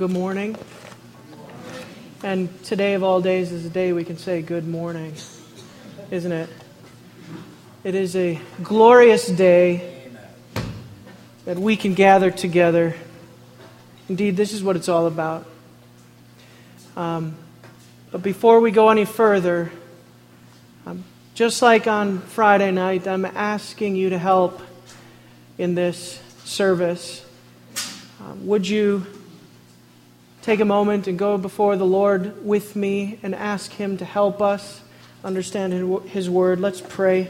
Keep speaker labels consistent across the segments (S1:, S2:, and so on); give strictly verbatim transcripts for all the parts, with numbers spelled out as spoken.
S1: good morning. And today of all days is a day we can say good morning, isn't it? It is a glorious day that we can gather together. Indeed, this is what it's all about. Um, but before we go any further, um, just like on Friday night, I'm asking you to help in this service. Um, would you take a moment and go before the Lord with me and ask Him to help us understand His Word? Let's pray.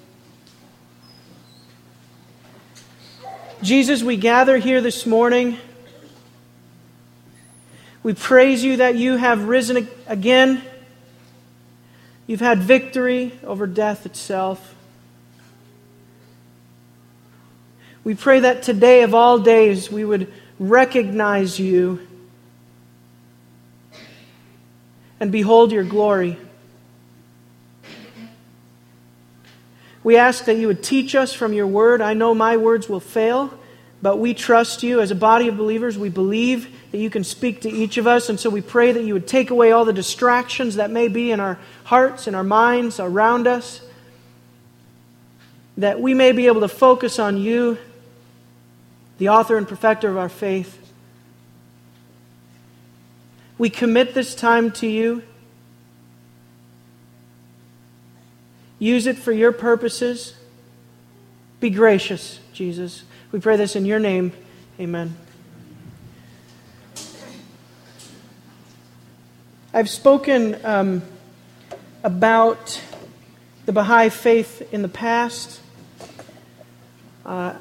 S1: Jesus, we gather here this morning. We praise You that You have risen again. You've had victory over death itself. We pray that today of all days we would recognize You and behold Your glory. We ask that You would teach us from Your Word. I know my words will fail, but we trust You. As a body of believers, we believe that You can speak to each of us, and so we pray that You would take away all the distractions that may be in our hearts and our minds around us, that we may be able to focus on You, the author and perfecter of our faith. We commit this time to You. Use it for Your purposes. Be gracious, Jesus. We pray this in Your name. Amen. I've spoken um, about the Baha'i faith in the past. Uh,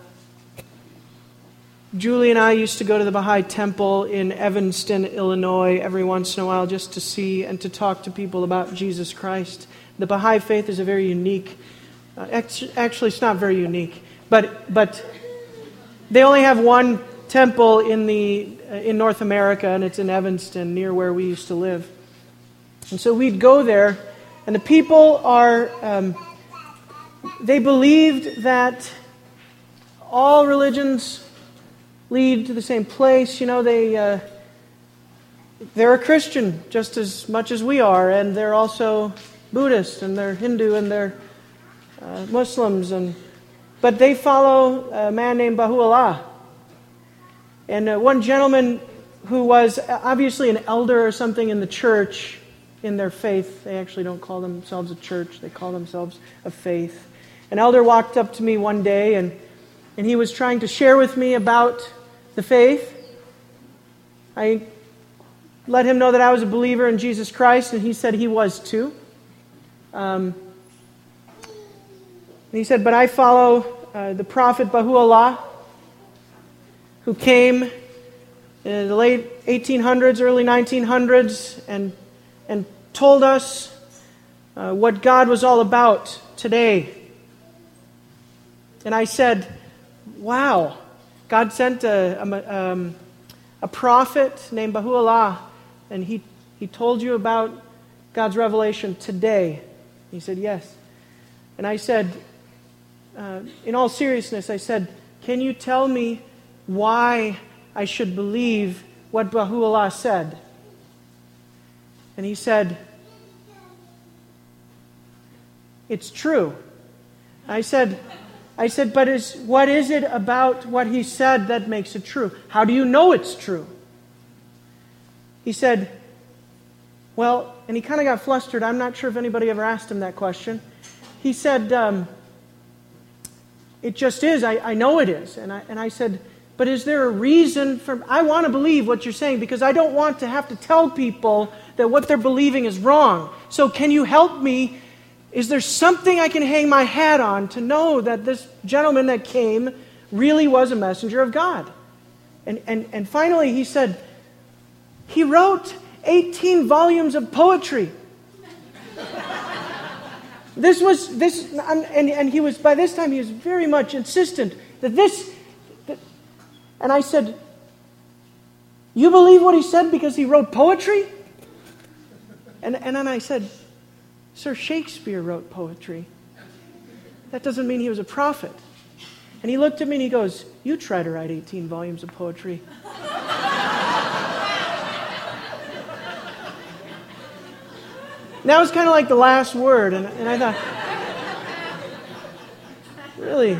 S1: Julie and I used to go to the Baha'i Temple in Evanston, Illinois, every once in a while just to see and to talk to people about Jesus Christ. The Baha'i faith is a very unique, uh, actually it's not very unique, but but they only have one temple in the uh, in North America, and it's in Evanston, near where we used to live. And so we'd go there, and the people are, um, they believed that all religions lead to the same place. You know, they, uh, they're a Christian just as much as we are, and they're also Buddhist, and they're Hindu, and they're uh, Muslims, and but they follow a man named Baha'u'llah. And uh, one gentleman who was obviously an elder or something in the church, in their faith, they actually don't call themselves a church, they call themselves a faith. An elder walked up to me one day, and, and he was trying to share with me about the faith. I let him know that I was a believer in Jesus Christ, and he said he was too. Um, and he said, but I follow uh, the prophet Baha'u'llah, who came in the late eighteen hundreds, early nineteen hundreds, and and told us uh, what God was all about today. And I said, wow, God sent a, a, um, a prophet named Baha'u'llah, and he, he told you about God's revelation today. He said, yes. And I said, uh, in all seriousness, I said, can you tell me why I should believe what Baha'u'llah said? And he said, it's true. I said, I said, but is, what is it about what he said that makes it true? How do you know it's true? He said, well, and he kind of got flustered. I'm not sure if anybody ever asked him that question. He said, um, it just is. I, I know it is. And I, and I said, but is there a reason for... I want to believe what you're saying because I don't want to have to tell people that what they're believing is wrong. So can you help me? Is there something I can hang my hat on to know that this gentleman that came really was a messenger of God? And, and, and finally he said, he wrote eighteen volumes of poetry. This was, this, and, and he was, by this time he was very much insistent that this, that, and I said, you believe what he said because he wrote poetry? And, and then I said, Sir, Shakespeare wrote poetry. That doesn't mean he was a prophet. And he looked at me and he goes, you try to write eighteen volumes of poetry. And that was kind of like the last word. And, and I thought, really?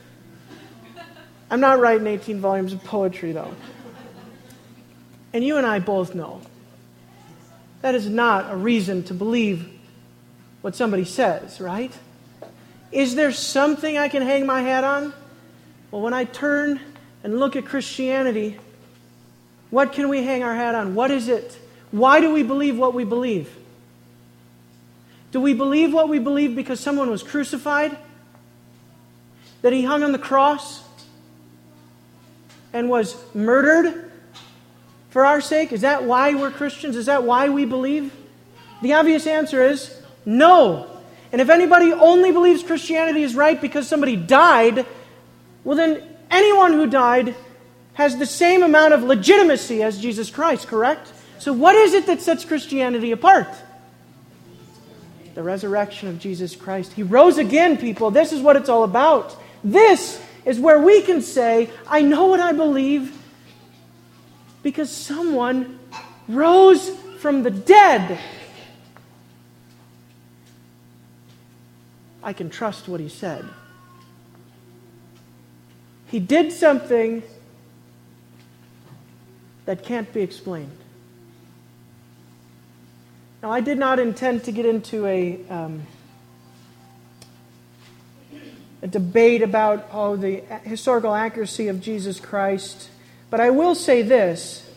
S1: I'm not writing eighteen volumes of poetry, though. And you and I both know that is not a reason to believe what somebody says, right? Is there something I can hang my hat on? Well, when I turn and look at Christianity, what can we hang our hat on? What is it? Why do we believe what we believe? Do we believe what we believe because someone was crucified? That he hung on the cross and was murdered for our sake? Is that why we're Christians? Is that why we believe? The obvious answer is no. And if anybody only believes Christianity is right because somebody died, well then anyone who died has the same amount of legitimacy as Jesus Christ, correct? So what is it that sets Christianity apart? The resurrection of Jesus Christ. He rose again, people. This is what it's all about. This is where we can say, I know what I believe because someone rose from the dead. I can trust what he said. He did something that can't be explained. Now, I did not intend to get into a, um, a debate about oh, the historical accuracy of Jesus Christ, but I will say this.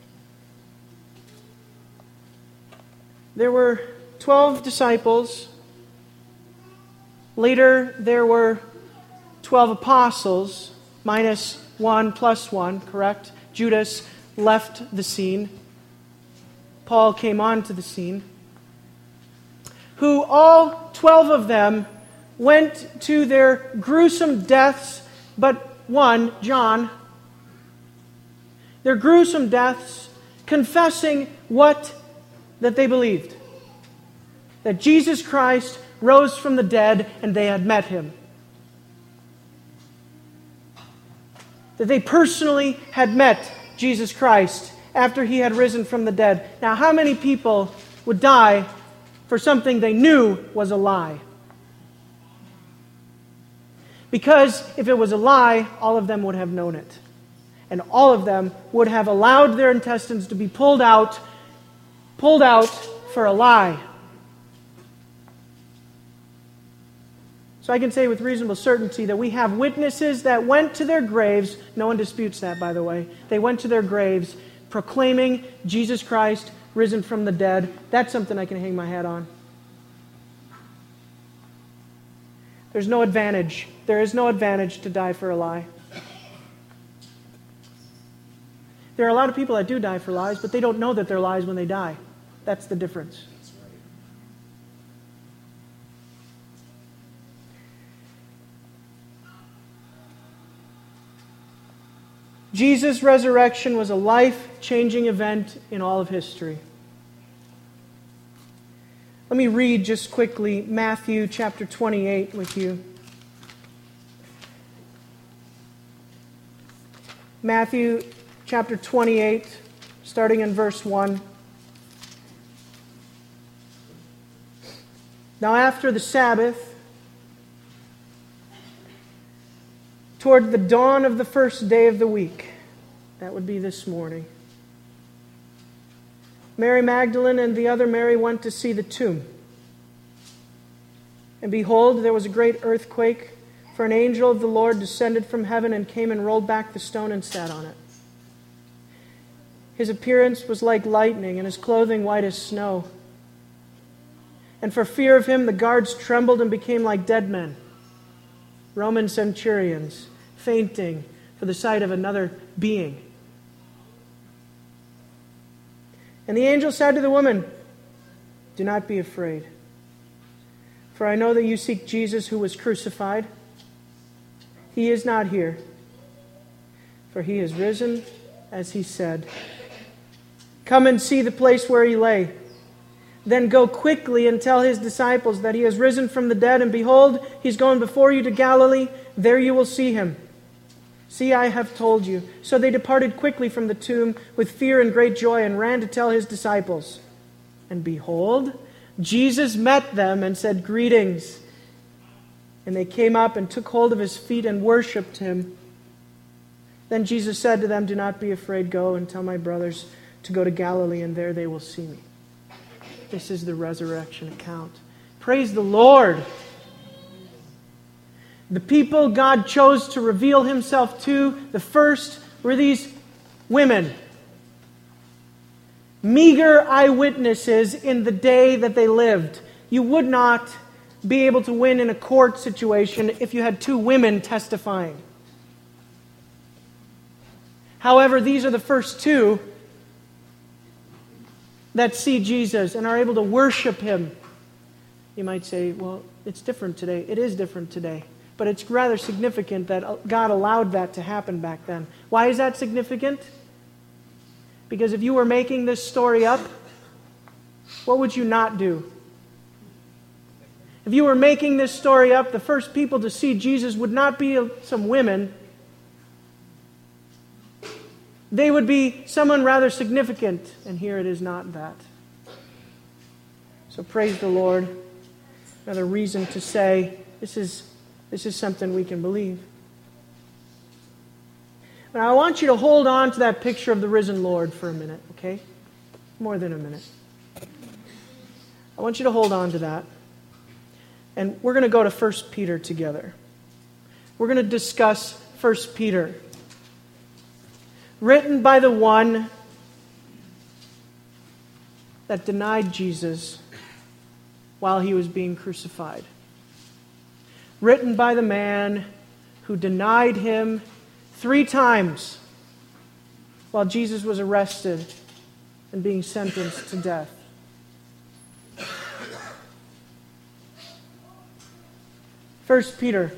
S1: There were twelve disciples. Later, there were twelve apostles, minus one plus one, correct? Judas left the scene. Paul came onto the scene. Who all twelve of them went to their gruesome deaths, but one, John, their gruesome deaths, confessing what? That they believed. That Jesus Christ rose from the dead and they had met him. That they personally had met Jesus Christ after he had risen from the dead. Now, how many people would die for something they knew was a lie? Because if it was a lie, all of them would have known it. And all of them would have allowed their intestines to be pulled out, pulled out for a lie. So I can say with reasonable certainty that we have witnesses that went to their graves. No one disputes that, by the way. They went to their graves proclaiming Jesus Christ risen from the dead. That's something I can hang my hat on. There's no advantage. There is no advantage to die for a lie. There are a lot of people that do die for lies, but they don't know that they're lies when they die. That's the difference. Jesus' resurrection was a life-changing event in all of history. Let me read just quickly Matthew chapter twenty-eight with you. Matthew chapter twenty-eight, starting in verse one. Now after the Sabbath, toward the dawn of the first day of the week, that would be this morning, Mary Magdalene and the other Mary went to see the tomb. And behold, there was a great earthquake, for an angel of the Lord descended from heaven and came and rolled back the stone and sat on it. His appearance was like lightning, and his clothing white as snow. And for fear of him, the guards trembled and became like dead men. Roman centurions, fainting for the sight of another being. And the angel said to the woman, "Do not be afraid, for I know that you seek Jesus who was crucified. He is not here, for he is risen, as he said. Come and see the place where he lay. Then go quickly and tell his disciples that he has risen from the dead, and behold, he's gone before you to Galilee. There you will see him. See, I have told you." So they departed quickly from the tomb with fear and great joy and ran to tell his disciples. And behold, Jesus met them and said, "Greetings." And they came up and took hold of his feet and worshipped him. Then Jesus said to them, "Do not be afraid. Go and tell my brothers to go to Galilee, and there they will see me." This is the resurrection account. Praise the Lord. The people God chose to reveal himself to, the first were these women. Meager eyewitnesses in the day that they lived. You would not be able to win in a court situation if you had two women testifying. However, these are the first two that see Jesus and are able to worship him. You might say, well, it's different today. It is different today. But it's rather significant that God allowed that to happen back then. Why is that significant? Because if you were making this story up, what would you not do? If you were making this story up, the first people to see Jesus would not be some women. They would be someone rather significant, and here it is not that. So praise the Lord. Another reason to say this is, this is something we can believe. Now I want you to hold on to that picture of the risen Lord for a minute, okay? More than a minute. I want you to hold on to that. And we're going to go to First Peter together. We're going to discuss First Peter. Written by the one that denied Jesus while he was being crucified. Written by the man who denied him three times while Jesus was arrested and being sentenced to death. First Peter.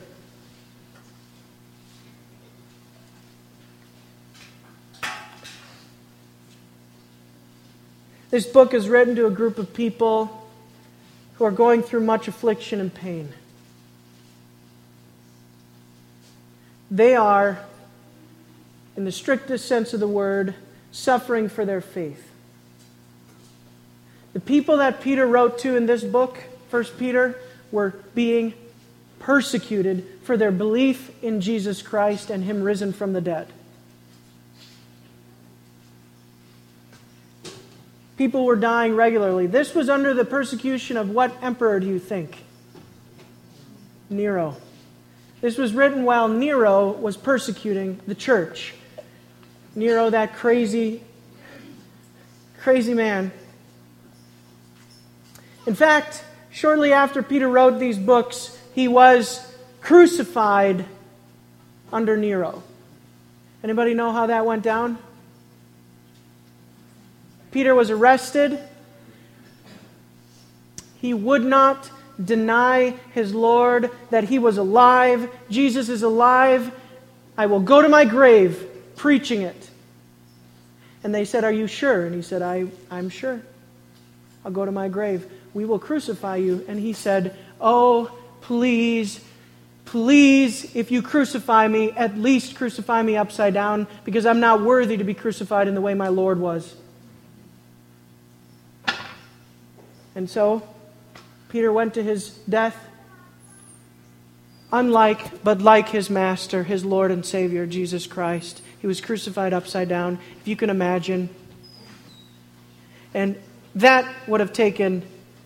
S1: This book is written to a group of people who are going through much affliction and pain. They are, in the strictest sense of the word, suffering for their faith. The people that Peter wrote to in this book, First Peter, were being persecuted for their belief in Jesus Christ and Him risen from the dead. People were dying regularly. This was under the persecution of what emperor do you think? Nero. This was written while Nero was persecuting the church. Nero, that crazy, crazy man. In fact, shortly after Peter wrote these books, he was crucified under Nero. Anybody know how that went down? Peter was arrested. He would not deny his Lord that he was alive. Jesus is alive. I will go to my grave preaching it. And they said, "Are you sure?" And he said, I, I'm sure. I'll go to my grave. We will crucify you. And he said, "Oh, please, please, if you crucify me, at least crucify me upside down, because I'm not worthy to be crucified in the way my Lord was." And so, Peter went to his death, unlike, but like his Master, his Lord and Savior, Jesus Christ. He was crucified upside down, if you can imagine. And that would have taken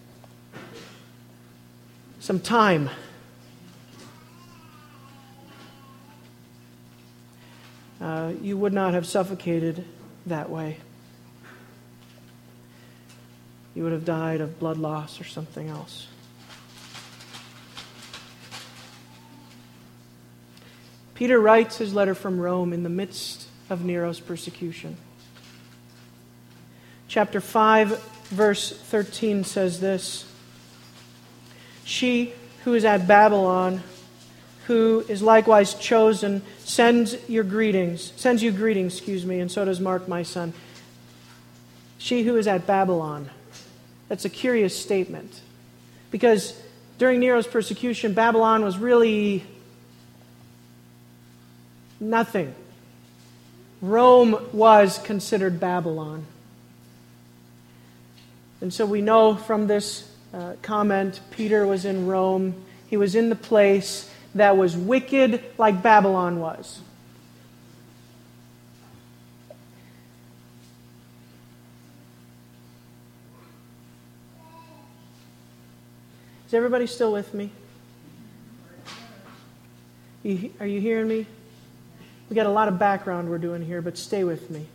S1: some time. Uh, you would not have suffocated that way. You would have died of blood loss or something else. Peter writes his letter from Rome in the midst of Nero's persecution. Chapter five, verse thirteen says this: "She who is at Babylon, who is likewise chosen, sends your greetings, sends you greetings, excuse me, and so does Mark, my son." She who is at Babylon. That's a curious statement. Because during Nero's persecution, Babylon was really nothing. Rome was considered Babylon. And so we know from this uh, comment, Peter was in Rome. He was in the place that was wicked like Babylon was. Is everybody still with me? You, are you hearing me? We got a lot of background we're doing here, but stay with me.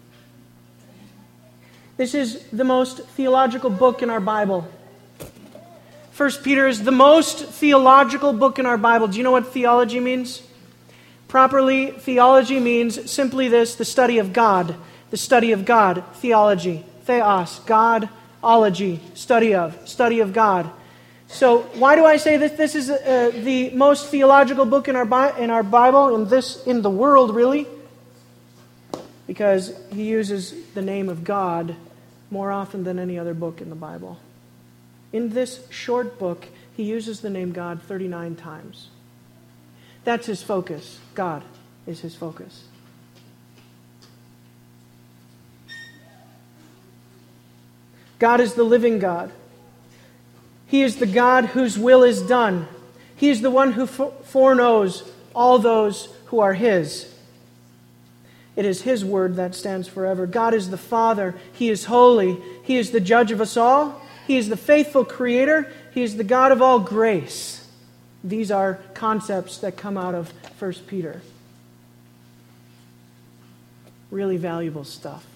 S1: This is the most theological book in our Bible. First Peter is the most theological book in our Bible. Do you know what theology means? Properly, theology means simply this: the study of God. The study of God. Theology. Theos. God. Ology. Study of. Study of God. So why do I say that this is uh, the most theological book in our Bi- in our Bible, in this in the world, really? Because he uses the name of God more often than any other book in the Bible. In this short book, he uses the name God thirty-nine times. That's his focus. God is his focus. God is the living God. He is the God whose will is done. He is the one who foreknows all those who are his. It is his word that stands forever. God is the Father. He is holy. He is the judge of us all. He is the faithful creator. He is the God of all grace. These are concepts that come out of First Peter. Really valuable stuff.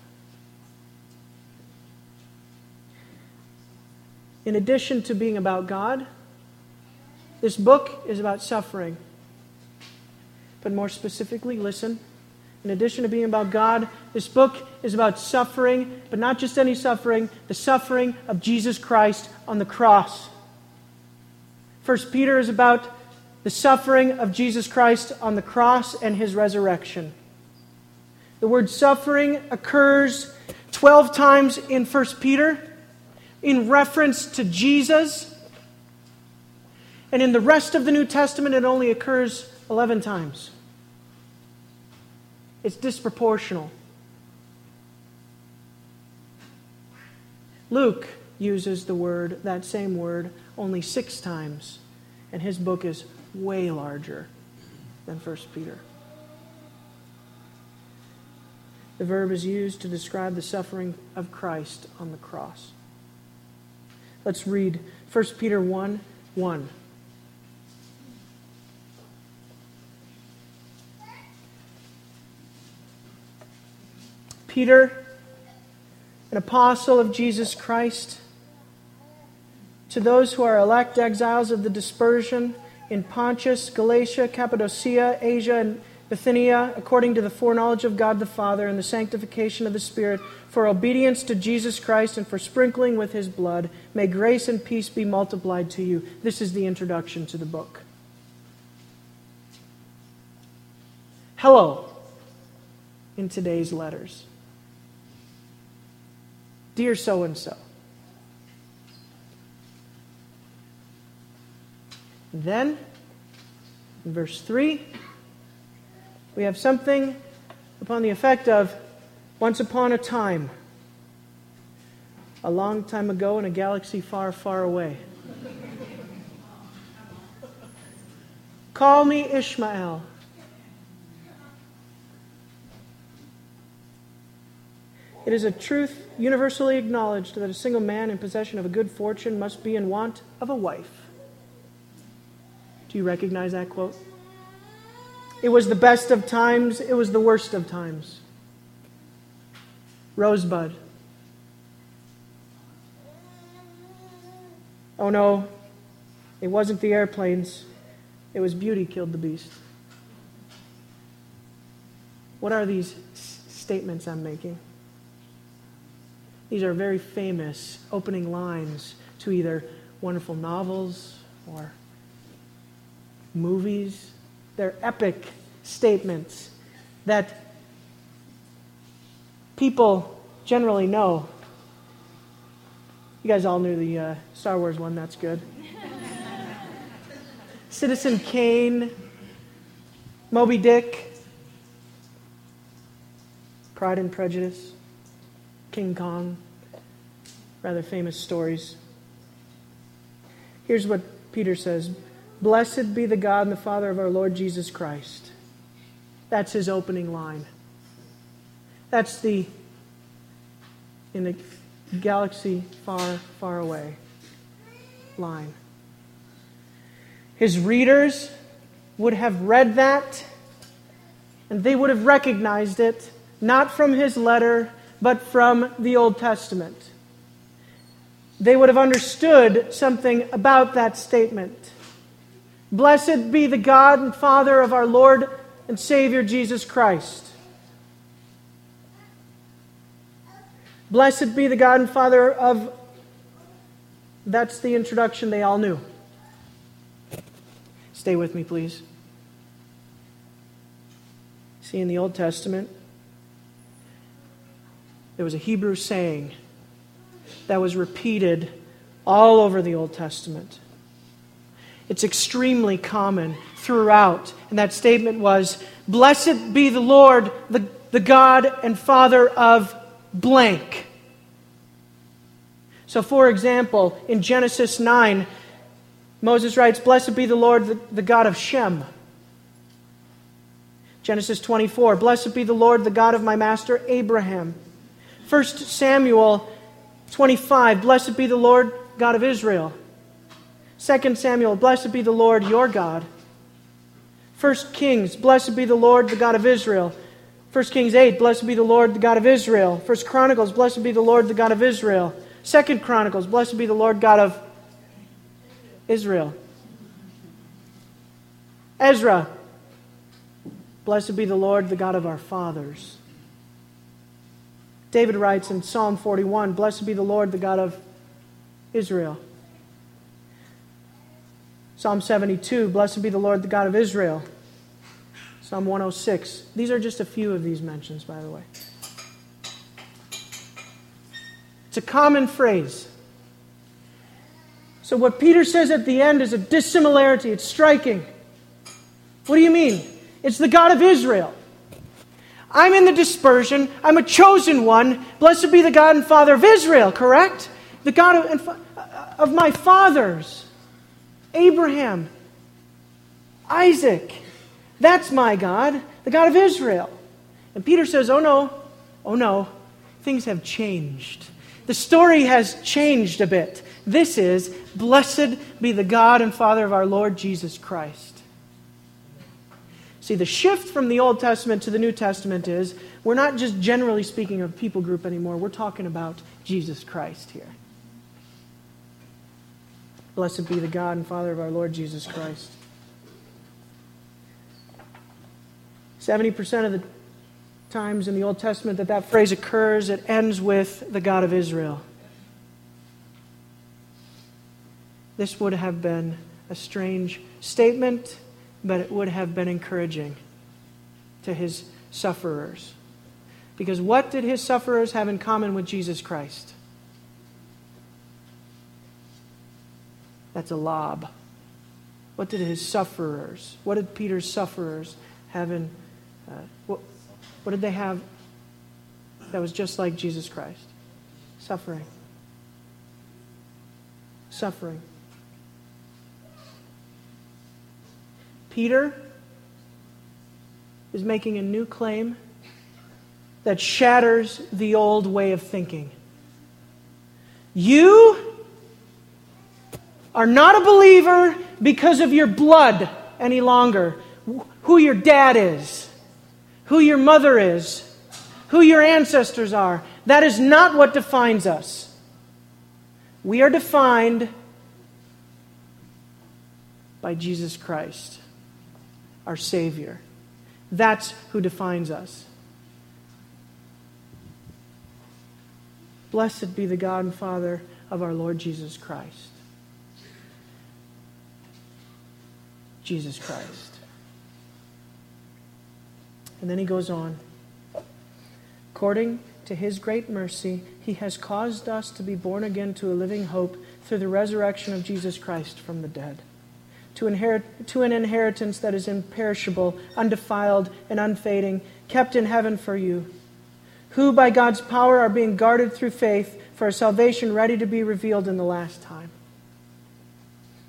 S1: In addition to being about God, this book is about suffering. But more specifically, listen. In addition to being about God, this book is about suffering, but not just any suffering, the suffering of Jesus Christ on the cross. First Peter is about the suffering of Jesus Christ on the cross and his resurrection. The word suffering occurs twelve times in First Peter in reference to Jesus. And in the rest of the New Testament, it only occurs eleven times. It's disproportional. Luke uses the word, that same word, only six times. And his book is way larger than First Peter. The verb is used to describe the suffering of Christ on the cross. Let's read First Peter one one. Peter, an apostle of Jesus Christ, to those who are elect exiles of the dispersion in Pontus, Galatia, Cappadocia, Asia, and Bithynia, according to the foreknowledge of God the Father and the sanctification of the Spirit, for obedience to Jesus Christ and for sprinkling with his blood, may grace and peace be multiplied to you. This is the introduction to the book. Hello in today's letters. Dear so-and-so. Then, in verse three, we have something upon the effect of, once upon a time, a long time ago in a galaxy far, far away. Call me Ishmael. It is a truth universally acknowledged that a single man in possession of a good fortune must be in want of a wife. Do you recognize that quote? It was the best of times, it was the worst of times. Rosebud. Oh no, it wasn't the airplanes. It was beauty killed the beast. What are these s- statements I'm making? These are very famous opening lines to either wonderful novels or movies. They're epic statements that people generally know. You guys all knew the uh, Star Wars one, that's good. Citizen Kane, Moby Dick, Pride and Prejudice, King Kong, rather famous stories. Here's what Peter says. Blessed be the God and the Father of our Lord Jesus Christ. That's his opening line. That's the, in a galaxy far, far away line. His readers would have read that, and they would have recognized it, not from his letter, but from the Old Testament. They would have understood something about that statement. Blessed be the God and Father of our Lord and Savior Jesus Christ. Blessed be the God and Father of... That's the introduction they all knew. Stay with me, please. See, in the Old Testament, there was a Hebrew saying that was repeated all over the Old Testament. It's extremely common throughout. And that statement was, Blessed be the Lord, the, the God and Father of blank. So, for example, in Genesis nine, Moses writes, Blessed be the Lord, the, the God of Shem. Genesis twenty-four, Blessed be the Lord, the God of my master Abraham. First Samuel twenty-five, Blessed be the Lord, God of Israel. Second Samuel, Blessed be the Lord, your God. First Kings, Blessed be the Lord, the God of Israel. First Kings eight, Blessed be the Lord, the God of Israel. First Chronicles, Blessed be the Lord, the God of Israel. Second Chronicles, Blessed be the Lord, God of Israel. Ezra, Blessed be the Lord, the God of our fathers. David writes in Psalm forty-one, Blessed be the Lord, the God of Israel. Psalm seventy-two, Blessed be the Lord, the God of Israel. Psalm one oh six. These are just a few of these mentions, by the way. It's a common phrase. So what Peter says at the end is a dissimilarity. It's striking. What do you mean? It's the God of Israel. I'm in the dispersion. I'm a chosen one. Blessed be the God and Father of Israel, correct? The God of, of my fathers. Abraham. Isaac. That's my God. The God of Israel. And Peter says, oh no, oh no, things have changed. The story has changed a bit. This is, blessed be the God and Father of our Lord Jesus Christ. See, the shift from the Old Testament to the New Testament is, we're not just generally speaking of people group anymore. We're talking about Jesus Christ here. Blessed be the God and Father of our Lord Jesus Christ. seventy percent of the times in the Old Testament that that phrase occurs, it ends with the God of Israel. This would have been a strange statement, but it would have been encouraging to his sufferers. Because what did his sufferers have in common with Jesus Christ? That's a lob. What did his sufferers, what did Peter's sufferers have in, uh, what, what did they have that was just like Jesus Christ? Suffering. Suffering. Peter is making a new claim that shatters the old way of thinking. You are not a believer because of your blood any longer. Who your dad is, who your mother is, who your ancestors are. That is not what defines us. We are defined by Jesus Christ, our Savior. That's who defines us. Blessed be the God and Father of our Lord Jesus Christ. Jesus Christ. And then he goes on. According to his great mercy, he has caused us to be born again to a living hope through the resurrection of Jesus Christ from the dead, to inherit to an inheritance that is imperishable, undefiled, and unfading, kept in heaven for you, who by God's power are being guarded through faith for a salvation ready to be revealed in the last time.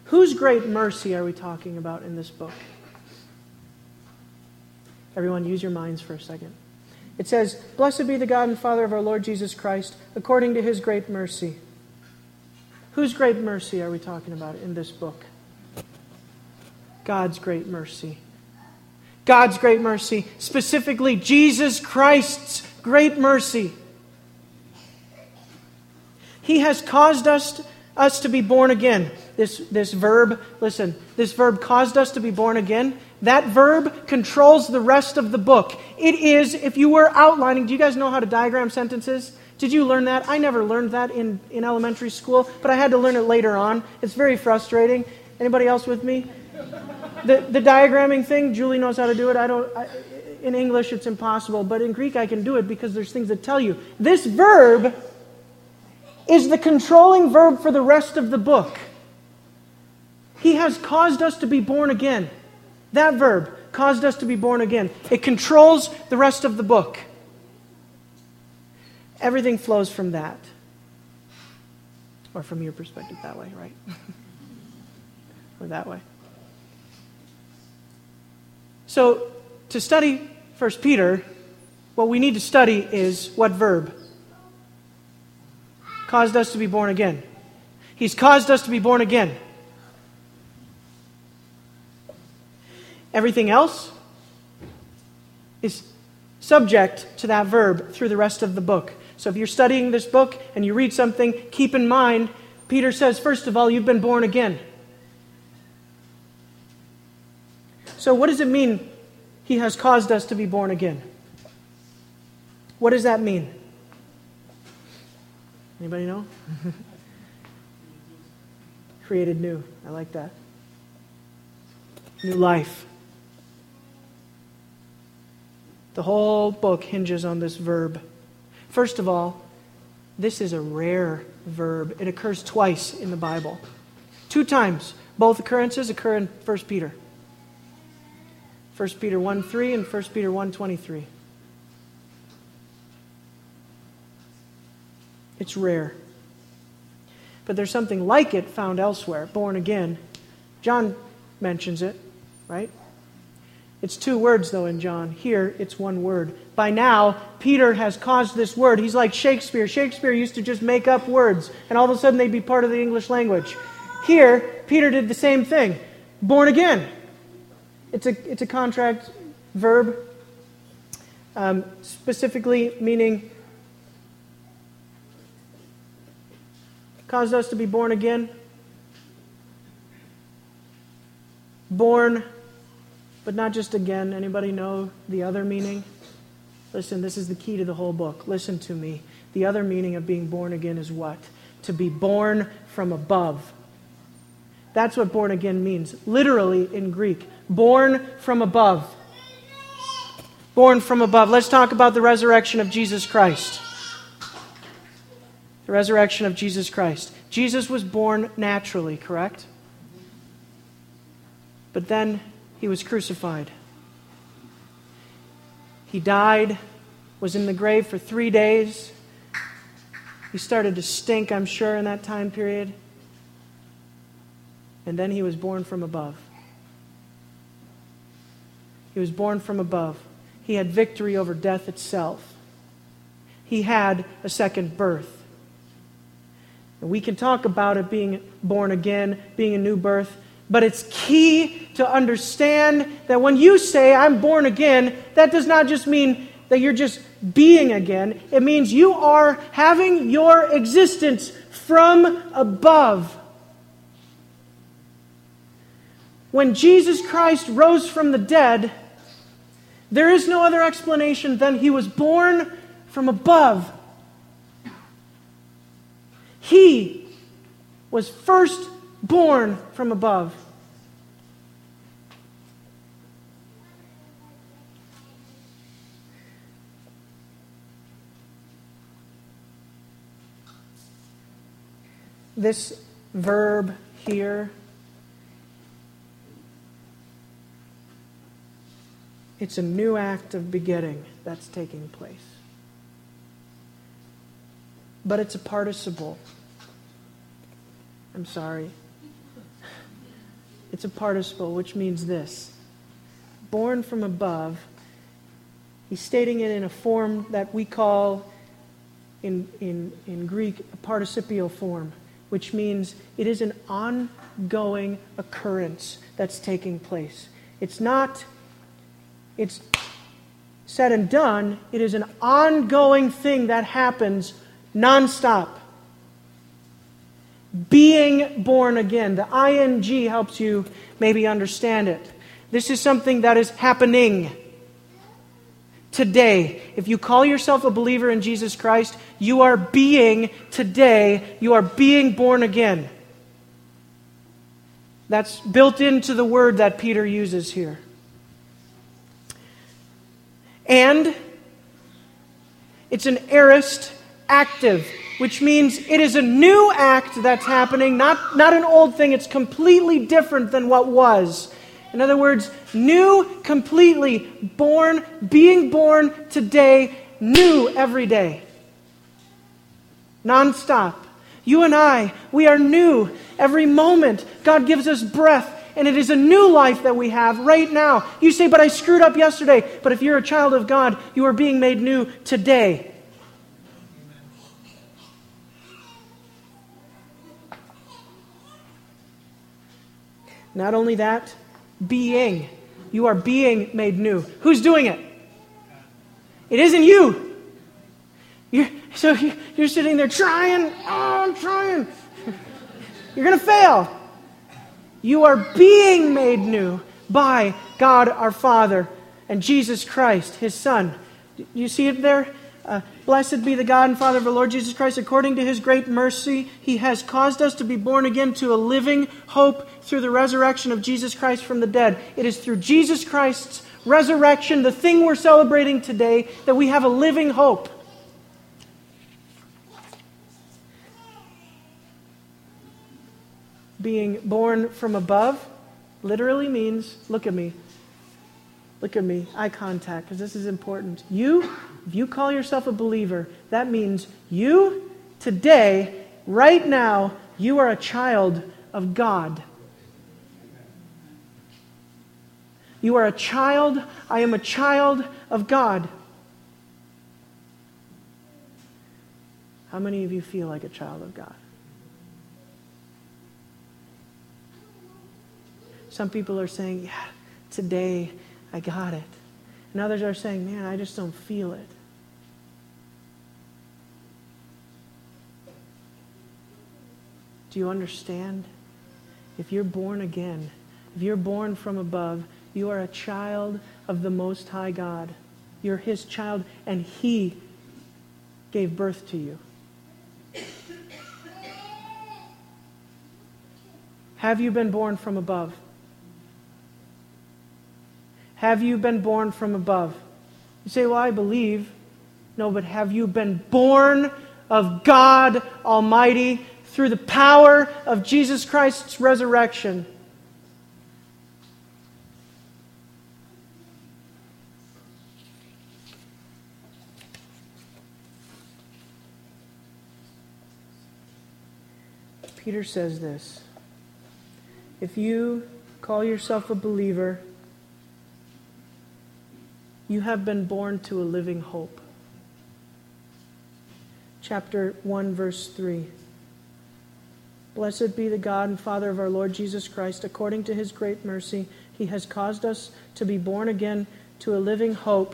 S1: Whose great mercy are we talking about in this book? Everyone, use your minds for a second. It says, "Blessed be the God and Father of our Lord Jesus Christ, according to His great mercy." Whose great mercy are we talking about in this book? God's great mercy. God's great mercy, specifically Jesus Christ's great mercy. He has caused us, us to be born again. This, this verb, listen, this verb caused us to be born again. That verb controls the rest of the book. It is, if you were outlining, do you guys know how to diagram sentences? Did you learn that? I never learned that in, in elementary school, but I had to learn it later on. It's very frustrating. Anybody else with me? The, the diagramming thing, Julie knows how to do it. I don't. I, in English, it's impossible, but in Greek, I can do it because there's things that tell you. This verb is the controlling verb for the rest of the book. He has caused us to be born again. That verb, caused us to be born again. It controls the rest of the book. Everything flows from that. Or from your perspective, that way, right? Or that way. So, to study First Peter, what we need to study is what verb? Caused us to be born again. He's caused us to be born again. Everything else is subject to that verb through the rest of the book. So if you're studying this book and you read something, keep in mind, Peter says, first of all, you've been born again. So what does it mean, He has caused us to be born again? What does that mean? Anybody know? Created new. I like that. New life. The whole book hinges on this verb. First of all, this is a rare verb. It occurs twice in the Bible. Two times. Both occurrences occur in First Peter. First Peter one three and First Peter one twenty-three. It's rare. But there's something like it found elsewhere, born again. John mentions it, right? It's two words, though, in John. Here, it's one word. By now, Peter has caused this word. He's like Shakespeare. Shakespeare used to just make up words, and all of a sudden they'd be part of the English language. Here, Peter did the same thing. Born again. It's a, it's a contract verb, um, specifically meaning caused us to be born again. Born, but not just again. Anybody know the other meaning? Listen, this is the key to the whole book. Listen to me. The other meaning of being born again is what? To be born from above. That's what born again means, literally in Greek. Born from above. Born from above. Let's talk about the resurrection of Jesus Christ. The resurrection of Jesus Christ. Jesus was born naturally, correct? But then He was crucified. He died, was in the grave for three days. He started to stink, I'm sure, in that time period. And then He was born from above. He was born from above. He had victory over death itself. He had a second birth. And we can talk about it being born again, being a new birth, but it's key to understand that when you say, I'm born again, that does not just mean that you're just being again. It means you are having your existence from above. When Jesus Christ rose from the dead, there is no other explanation than He was born from above. He was first born from above. This verb here, it's a new act of begetting that's taking place. But it's a participle. I'm sorry. It's a participle, which means this. Born from above. He's stating it in a form that we call, in, in, in Greek, a participial form, which means it is an ongoing occurrence that's taking place. It's not, it's said and done. It is an ongoing thing that happens nonstop. Being born again. The ing helps you maybe understand it. This is something that is happening today. If you call yourself a believer in Jesus Christ, you are being today, you are being born again. That's built into the word that Peter uses here. And it's an aorist active, which means it is a new act that's happening, not, not an old thing. It's completely different than what was. In other words, new, completely, born, being born today, new every day. Non-stop. You and I, we are new every moment. God gives us breath, and it is a new life that we have right now. You say, but I screwed up yesterday. But if you're a child of God, you are being made new today. Not only that, being. You are being made new. Who's doing it? It isn't you. You're, so you're sitting there trying. Oh, I'm trying. You're going to fail. You are being made new by God our Father and Jesus Christ, His Son. You see it there? Uh, Blessed be the God and Father of our Lord Jesus Christ. According to His great mercy, He has caused us to be born again to a living hope through the resurrection of Jesus Christ from the dead. It is through Jesus Christ's resurrection, the thing we're celebrating today, that we have a living hope. Being born from above literally means, look at me, look at me, eye contact, because this is important. You, if you call yourself a believer, that means you, today, right now, you are a child of God. You are a child. I am a child of God. How many of you feel like a child of God? Some people are saying, yeah, today I got it. And others are saying, man, I just don't feel it. Do you understand? If you're born again, if you're born from above, you are a child of the Most High God. You're His child, and He gave birth to you. Have you been born from above? Have you been born from above? You say, well, I believe. No, but have you been born of God Almighty through the power of Jesus Christ's resurrection? Peter says this. If you call yourself a believer, you have been born to a living hope. Chapter one, verse three. Blessed be the God and Father of our Lord Jesus Christ. According to His great mercy, He has caused us to be born again to a living hope.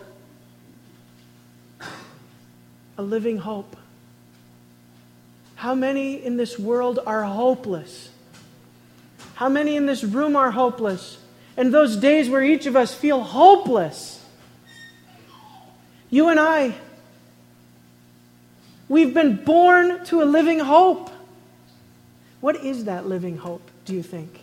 S1: A living hope. How many in this world are hopeless? How many in this room are hopeless? And those days where each of us feel hopeless. You and I, we've been born to a living hope. What is that living hope, do you think?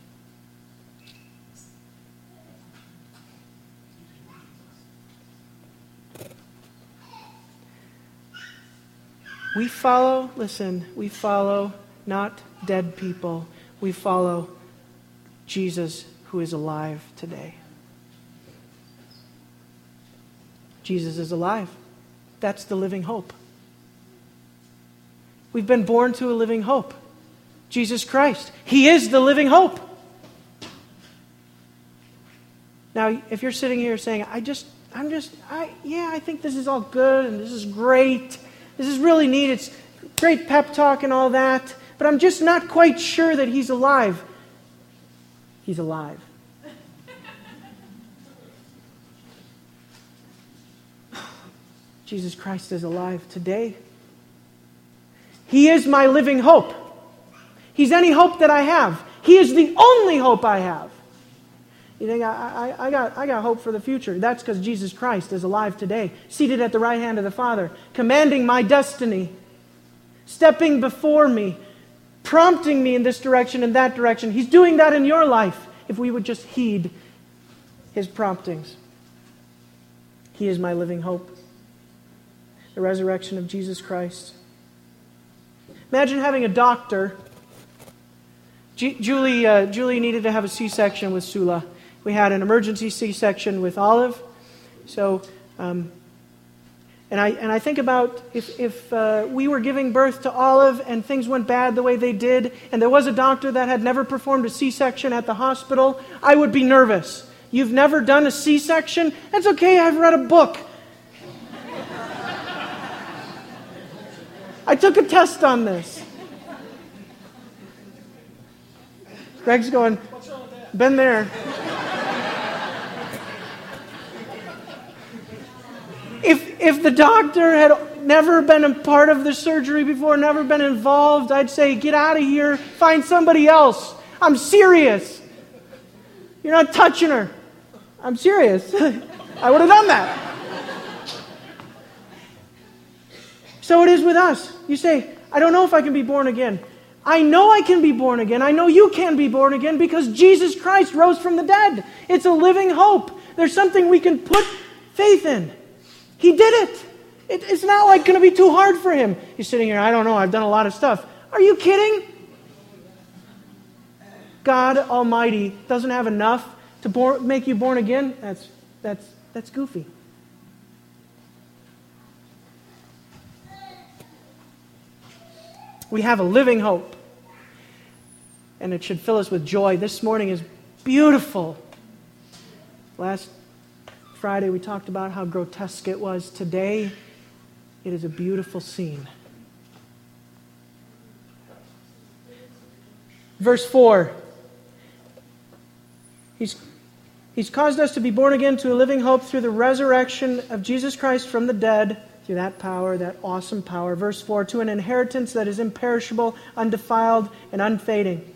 S1: We follow, listen, we follow not dead people. We follow Jesus, who is alive today. Jesus is alive. That's the living hope. We've been born to a living hope. Jesus Christ. He is the living hope. Now, if you're sitting here saying, I just, I'm just, I, yeah, I think this is all good and this is great. This is really neat. It's great pep talk and all that. But I'm just not quite sure that He's alive. He's alive. Jesus Christ is alive today. He is my living hope. He's any hope that I have. He is the only hope I have. You think, I, I, I, got, I got hope for the future. That's because Jesus Christ is alive today, seated at the right hand of the Father, commanding my destiny, stepping before me, prompting me in this direction and that direction. He's doing that in your life if we would just heed His promptings. He is my living hope. The resurrection of Jesus Christ. Imagine having a doctor. G- Julie, uh, Julie needed to have a C-section with Sula. We had an emergency C-section with Olive. So, um, and I and I think about if if uh, we were giving birth to Olive and things went bad the way they did, and there was a doctor that had never performed a C-section at the hospital, I would be nervous. You've never done a C-section? That's okay. I've read a book. I took a test on this. Greg's going, been there. If if the doctor had never been a part of the surgery before, never been involved, I'd say, get out of here, find somebody else. I'm serious. You're not touching her. I'm serious. I would have done that. So it is with us. You say, I don't know if I can be born again. I know I can be born again. I know you can be born again because Jesus Christ rose from the dead. It's a living hope. There's something we can put faith in. He did it. it it's not like going to be too hard for Him. You're sitting here, I don't know, I've done a lot of stuff. Are you kidding? God Almighty doesn't have enough to bor- make you born again? That's that's that's goofy. We have a living hope. And it should fill us with joy. This morning is beautiful. Last Friday we talked about how grotesque it was. Today, it is a beautiful scene. Verse four. He's, he's caused us to be born again to a living hope through the resurrection of Jesus Christ from the dead, through that power, that awesome power. Verse four, to an inheritance that is imperishable, undefiled, and unfading.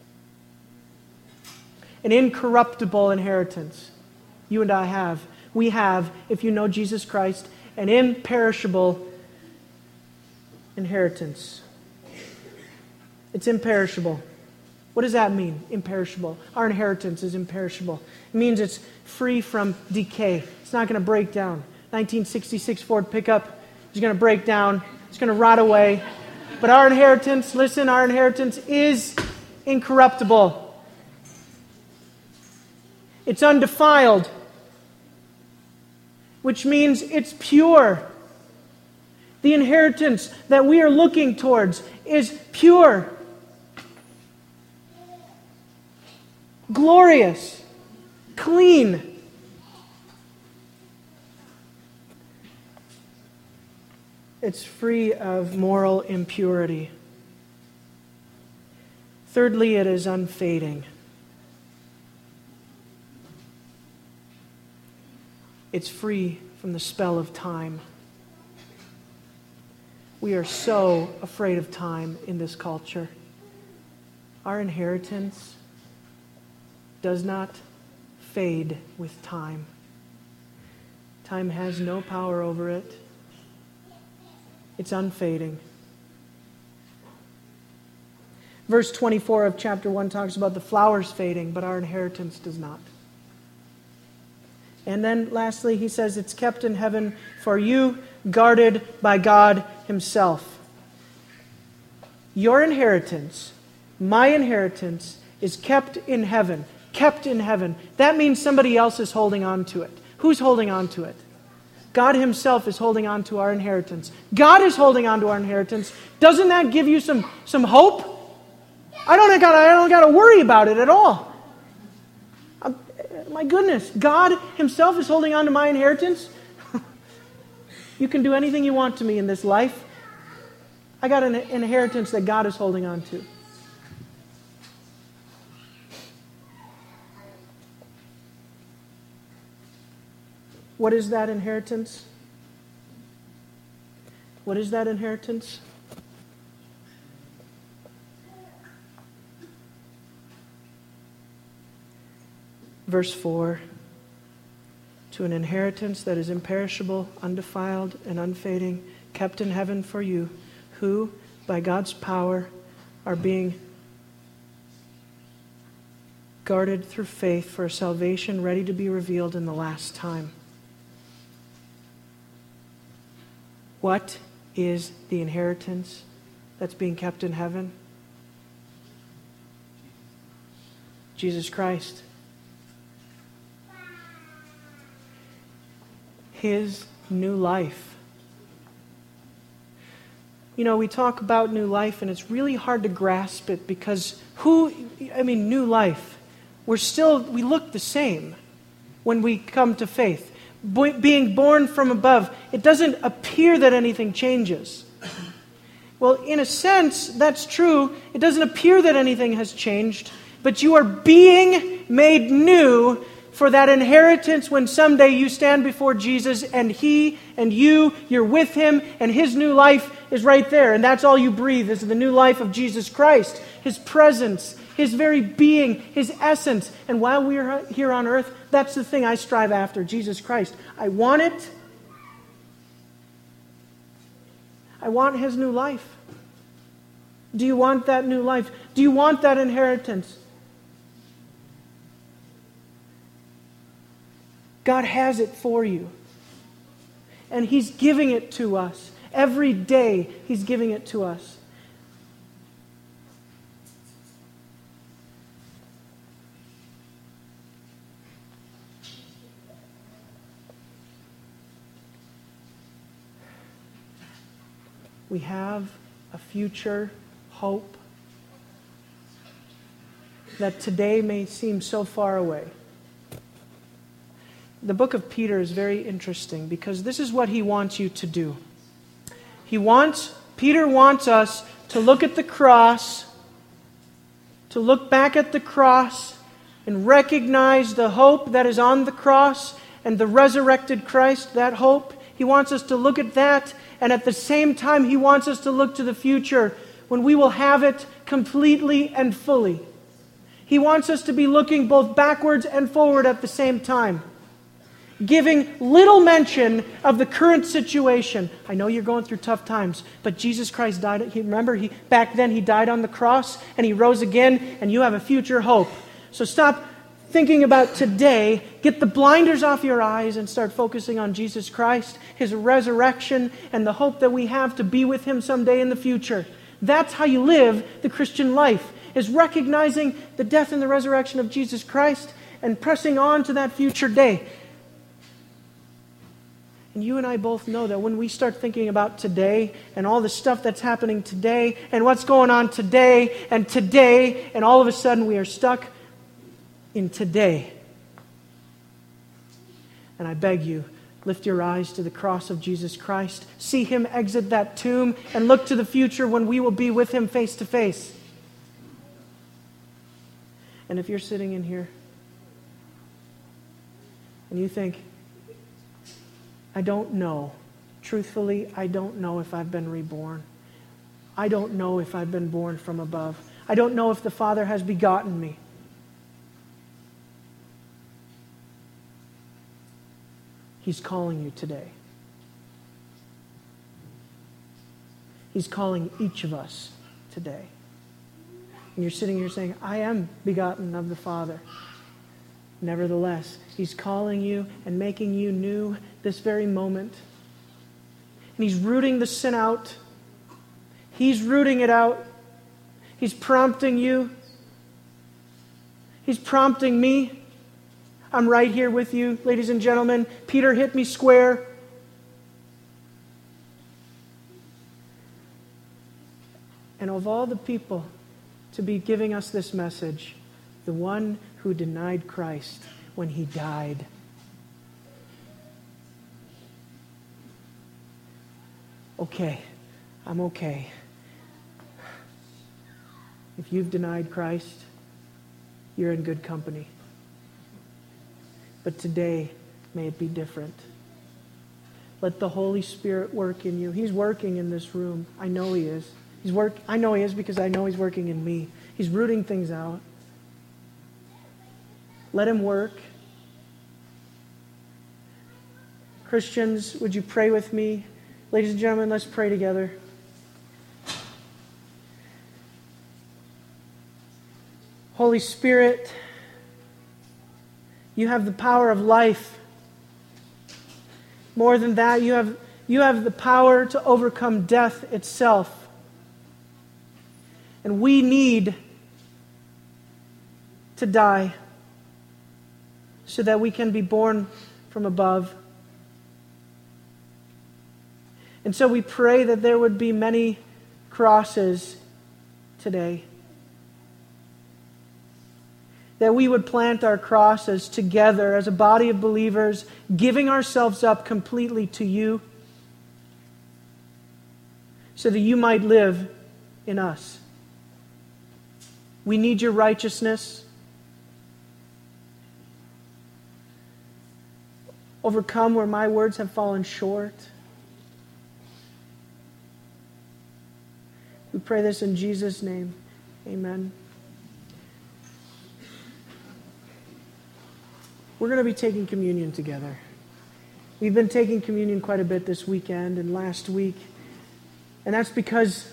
S1: An incorruptible inheritance. You and I have. We have, if you know Jesus Christ, an imperishable inheritance. It's imperishable. What does that mean, imperishable? Our inheritance is imperishable. It means it's free from decay. It's not going to break down. nineteen sixty-six Ford pickup is going to break down. It's going to rot away. But our inheritance, listen, our inheritance is incorruptible. It's undefiled, which means it's pure. The inheritance that we are looking towards is pure, glorious, clean. It's free of moral impurity. Thirdly, it is unfading. It's free from the spell of time. We are so afraid of time in this culture. Our inheritance does not fade with time. Time has no power over it. It's unfading. Verse twenty-four of chapter one talks about the flowers fading, but our inheritance does not. And then lastly, he says it's kept in heaven for you, guarded by God Himself. Your inheritance, my inheritance, is kept in heaven. Kept in heaven. That means somebody else is holding on to it. Who's holding on to it? God Himself is holding on to our inheritance. God is holding on to our inheritance. Doesn't that give you some, some hope? I don't got I don't got to worry about it at all. I'm, My goodness, God himself is holding on to my inheritance? You can do anything you want to me in this life. I got an inheritance that God is holding on to. What is that inheritance? What is that inheritance? Verse four, to an inheritance that is imperishable, undefiled, and unfading, kept in heaven for you, who, by God's power, are being guarded through faith for a salvation ready to be revealed in the last time. What is the inheritance that's being kept in heaven? Jesus Christ. His new life. You know, we talk about new life and it's really hard to grasp it because who, I mean, new life. We're still, we look the same when we come to faith. Bo- being born from above, it doesn't appear that anything changes. Well, in a sense, that's true. It doesn't appear that anything has changed, but you are being made new for that inheritance when someday you stand before Jesus and He and you, you're with Him and His new life is right there. And that's all you breathe is the new life of Jesus Christ. His presence, His very being, His essence. And while we are here on earth, that's the thing I strive after, Jesus Christ. I want it. I want His new life. Do you want that new life? Do you want that inheritance? God has it for you. And He's giving it to us. Every day He's giving it to us. We have a future hope that today may seem so far away. The book of Peter is very interesting because this is what he wants you to do. He wants, Peter wants us to look at the cross, to look back at the cross and recognize the hope that is on the cross and the resurrected Christ, that hope. He wants us to look at that, and at the same time He wants us to look to the future when we will have it completely and fully. He wants us to be looking both backwards and forward at the same time, giving little mention of the current situation. I know you're going through tough times, but Jesus Christ died. He, remember, he, back then He died on the cross and He rose again, and you have a future hope. So stop thinking about today. Get the blinders off your eyes and start focusing on Jesus Christ, His resurrection, and the hope that we have to be with Him someday in the future. That's how you live the Christian life, is recognizing the death and the resurrection of Jesus Christ and pressing on to that future day. And you and I both know that when we start thinking about today and all the stuff that's happening today and what's going on today and today, and all of a sudden we are stuck in today. And I beg you, lift your eyes to the cross of Jesus Christ. See Him exit that tomb and look to the future when we will be with Him face to face. And if you're sitting in here and you think, I don't know. Truthfully, I don't know if I've been reborn. I don't know if I've been born from above. I don't know if the Father has begotten me. He's calling you today. He's calling each of us today. And you're sitting here saying, I am begotten of the Father. Nevertheless, He's calling you and making you new this very moment. And He's rooting the sin out. He's rooting it out. He's prompting you. He's prompting me. I'm right here with you, ladies and gentlemen. Peter hit me square. And of all the people to be giving us this message, the one who denied Christ when He died. Okay, I'm okay. If you've denied Christ, you're in good company. But today, may it be different. Let the Holy Spirit work in you. He's working in this room. I know He is. He's work. I know He is because I know He's working in me. He's rooting things out. Let Him work. Christians, would you pray with me? Ladies and gentlemen, let's pray together. Holy Spirit, You have the power of life. More than that, you have, you have the power to overcome death itself. And we need to die so that we can be born from above. And so we pray that there would be many crosses today. That we would plant our crosses together as a body of believers, giving ourselves up completely to You, so that You might live in us. We need Your righteousness. Overcome where my words have fallen short. We pray this in Jesus' name. Amen. We're going to be taking communion together. We've been taking communion quite a bit this weekend and last week. And that's because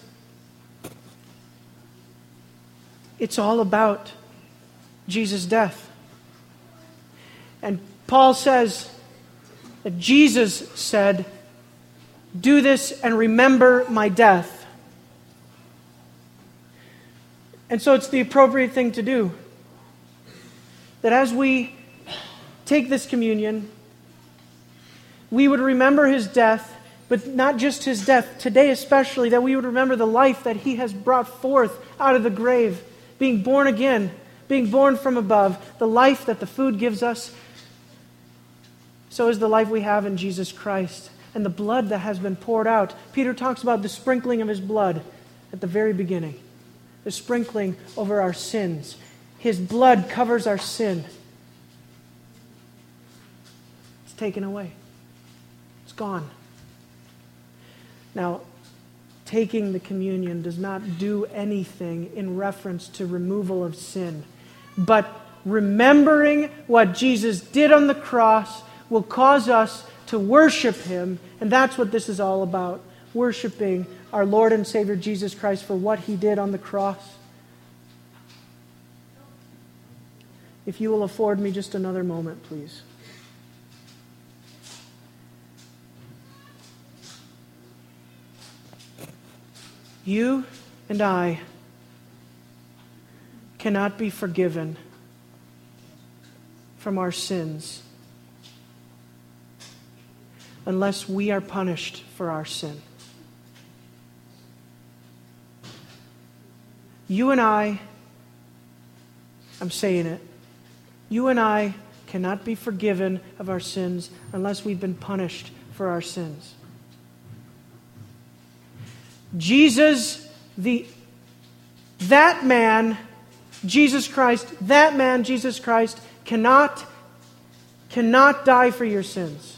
S1: it's all about Jesus' death. And Paul says that Jesus said, "Do this and remember my death." And so it's the appropriate thing to do. That as we take this communion, we would remember His death, but not just His death, today especially, that we would remember the life that He has brought forth out of the grave, being born again, being born from above, the life that the food gives us. So is the life we have in Jesus Christ, and the blood that has been poured out. Peter talks about the sprinkling of His blood at the very beginning, the sprinkling over our sins. His blood covers our sin. Taken away. It's gone. Now, taking the communion does not do anything in reference to removal of sin. But remembering what Jesus did on the cross will cause us to worship Him. And that's what this is all about. Worshiping our Lord and Savior Jesus Christ for what He did on the cross. If you will afford me just another moment, please. You and I cannot be forgiven from our sins unless we are punished for our sin. You and I, I'm saying it, you and I cannot be forgiven of our sins unless we've been punished for our sins. Jesus, the that man, Jesus Christ, that man, Jesus Christ, cannot, cannot die for your sins.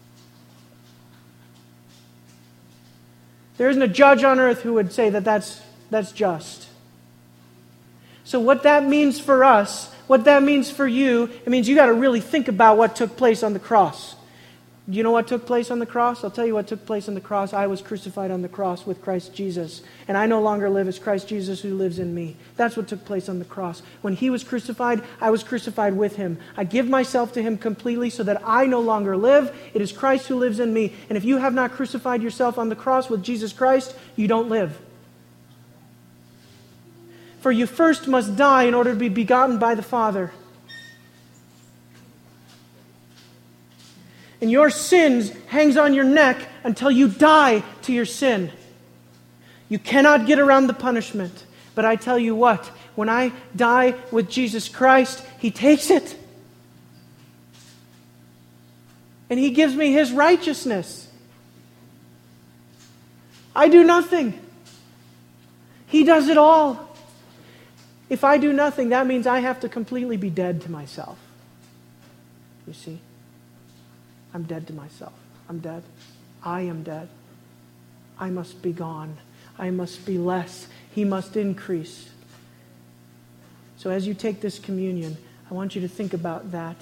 S1: There isn't a judge on earth who would say that that's, that's just. So what that means for us, what that means for you, it means you got to really think about what took place on the cross. Do you know what took place on the cross? I'll tell you what took place on the cross. I was crucified on the cross with Christ Jesus. And I no longer live, as Christ Jesus who lives in me. That's what took place on the cross. When He was crucified, I was crucified with Him. I give myself to Him completely so that I no longer live. It is Christ who lives in me. And if you have not crucified yourself on the cross with Jesus Christ, you don't live. For you first must die in order to be begotten by the Father. And your sins hangs on your neck until you die to your sin. You cannot get around the punishment. But I tell you what, when I die with Jesus Christ, He takes it. And He gives me His righteousness. I do nothing. He does it all. If I do nothing, that means I have to completely be dead to myself. You see? I'm dead to myself. I'm dead. I am dead. I must be gone. I must be less. He must increase. So as you take this communion, I want you to think about that.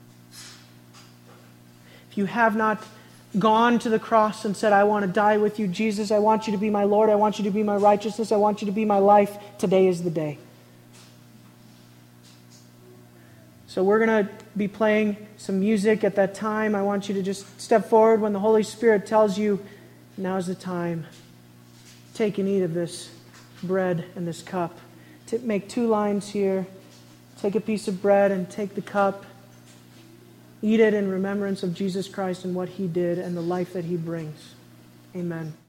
S1: If you have not gone to the cross and said, I want to die with you, Jesus, I want you to be my Lord, I want you to be my righteousness, I want you to be my life, today is the day. So we're going to be playing some music at that time. I want you to just step forward when the Holy Spirit tells you, now's the time. Take and eat of this bread and this cup. To make two lines here. Take a piece of bread and take the cup. Eat it in remembrance of Jesus Christ and what He did and the life that He brings. Amen.